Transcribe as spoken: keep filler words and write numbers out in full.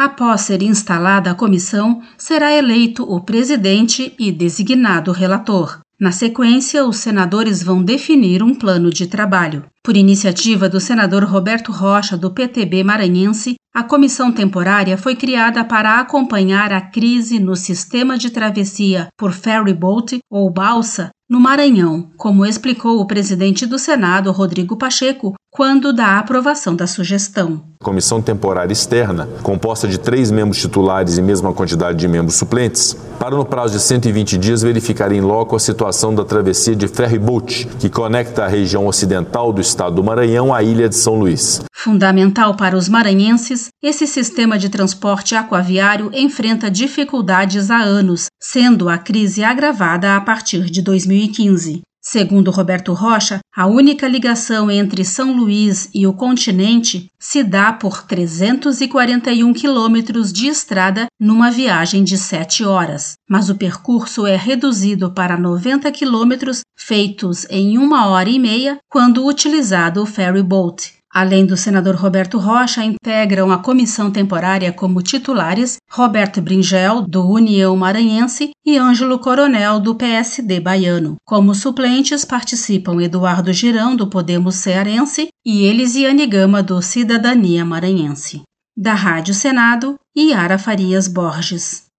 Após ser instalada a comissão, será eleito o presidente e designado relator. Na sequência, os senadores vão definir um plano de trabalho. Por iniciativa do senador Roberto Rocha, do P T B maranhense, a comissão temporária foi criada para acompanhar a crise no sistema de travessia por ferryboat ou balsa no Maranhão, como explicou o presidente do Senado, Rodrigo Pacheco, quando da aprovação da sugestão. Comissão temporária externa, composta de três membros titulares e mesma quantidade de membros suplentes, para no prazo de cento e vinte dias verificar em loco a situação da travessia de ferryboat, que conecta a região ocidental do estado do Maranhão à ilha de São Luís. Fundamental para os maranhenses, esse sistema de transporte aquaviário enfrenta dificuldades há anos, sendo a crise agravada a partir de dois mil e quinze. Segundo Roberto Rocha, a única ligação entre São Luís e o continente se dá por trezentos e quarenta e um quilômetros de estrada numa viagem de sete horas, mas o percurso é reduzido para noventa quilômetros feitos em uma hora e meia quando utilizado o ferryboat. Além do senador Roberto Rocha, integram a comissão temporária como titulares Roberto Bringel, do União Maranhense, e Ângelo Coronel, do P S D baiano. Como suplentes participam Eduardo Girão, do Podemos cearense, e Elisiane Gama, do Cidadania Maranhense. Da Rádio Senado, Yara Farias Borges.